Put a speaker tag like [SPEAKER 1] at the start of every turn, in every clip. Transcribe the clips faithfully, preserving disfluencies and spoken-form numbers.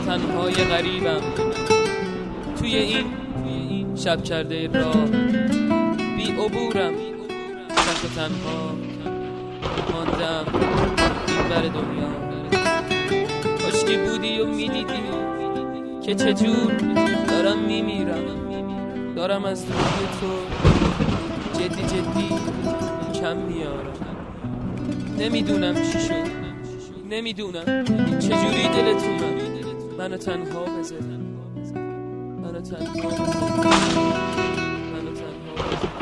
[SPEAKER 1] تنهای غریبم توی این شب کرده راه، بی عبورم تک و تنها ماندم این بر دنیا. کاش که بودی و میدیدی که چجور دارم میمیرم، دارم از روی تو جدی جدی کم میارم. نمیدونم چی شد، نمیدونم چجوری دلتونم منو تنها بذاری، منو تنها بذاری، منو تنها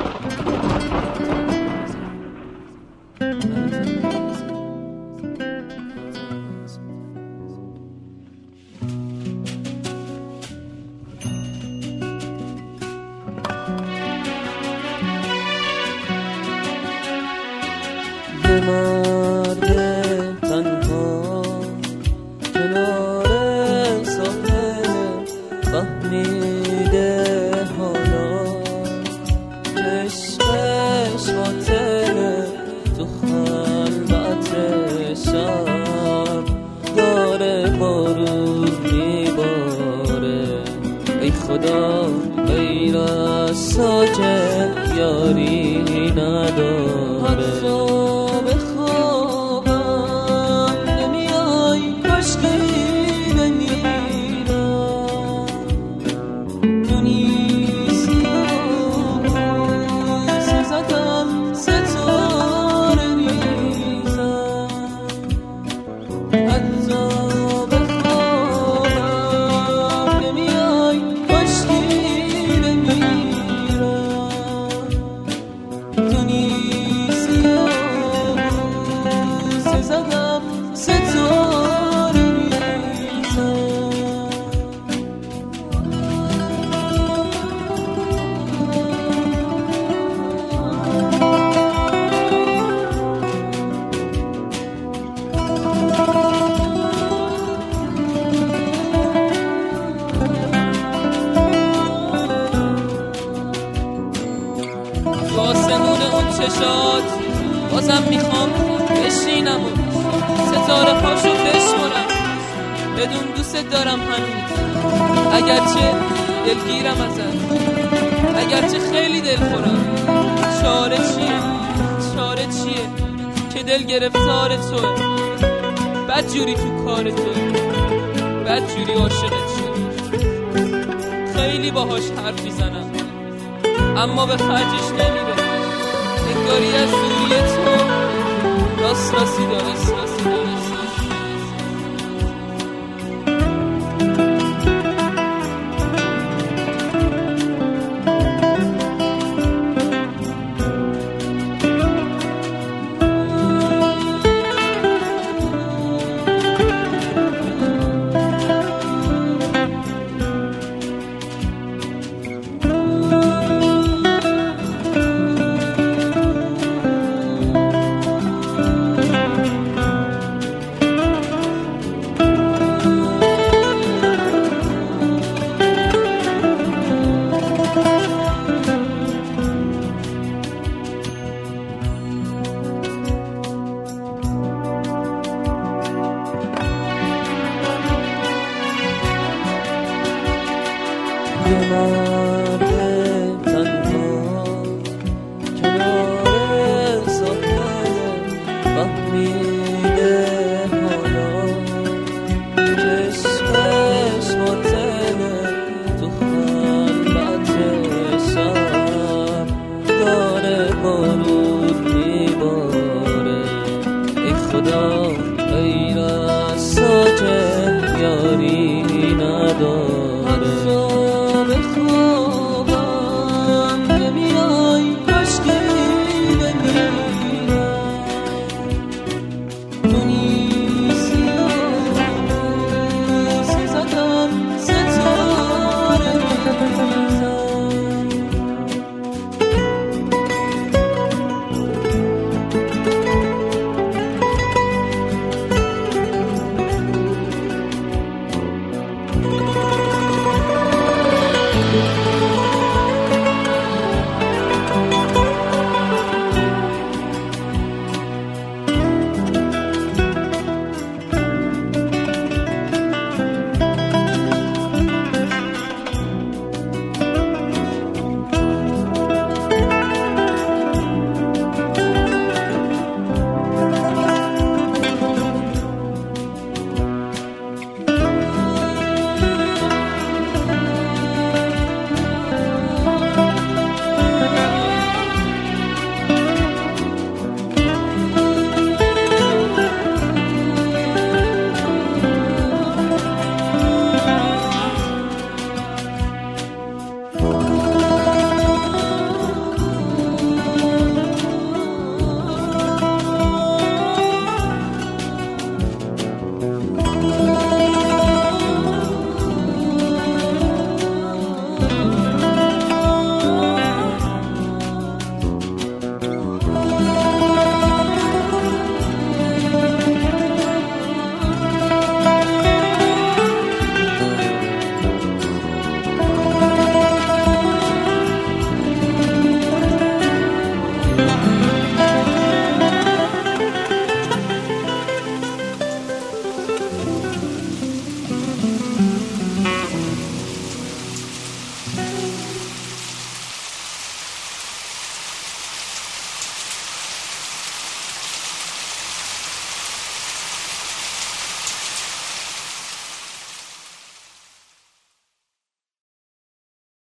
[SPEAKER 2] یه مرد تنها کنار ساحل فهمیده حالا عشقش باطله، تو خلوت شب داره بارون میباره. ای خدا غیر از ساکت یاری نداره.
[SPEAKER 1] چشات بازم میخوام بشینم و ستاره پاشو بشمارم، بدون دوست دارم هنوز. اگرچه دلگیرم ازت، اگرچه خیلی دلخورم، چاره چیه؟ چاره چیه که دل گرفتار توه، بد جوری تو کار توه، بد جوری عاشقت شد. خیلی باهاش حرف میزنم اما به خرجش نمیره، انگاری از دوری تو راست راستی داره، راستی داره.
[SPEAKER 2] یه